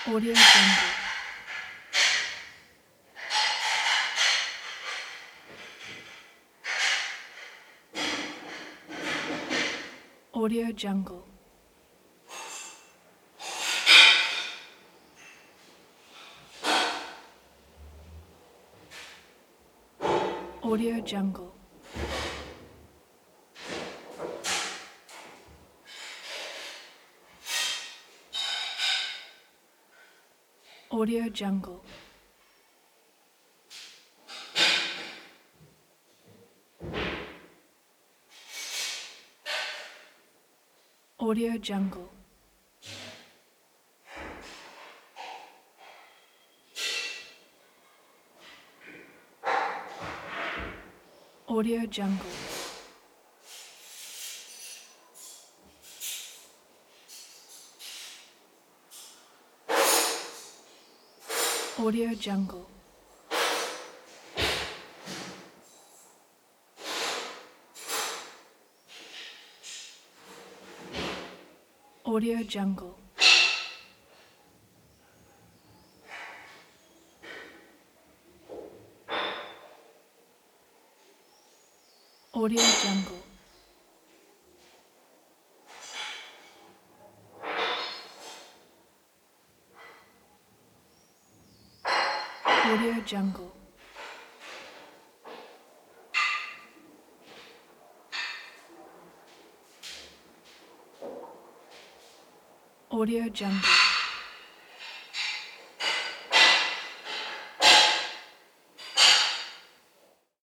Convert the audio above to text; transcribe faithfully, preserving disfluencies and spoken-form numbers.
Audio Jungle. Audio Jungle. Audio Jungle. Audio Jungle. Audio Jungle. Audio Jungle. Audio Jungle. Audio Jungle. Audio Jungle. Audio Jungle. Audio Jungle.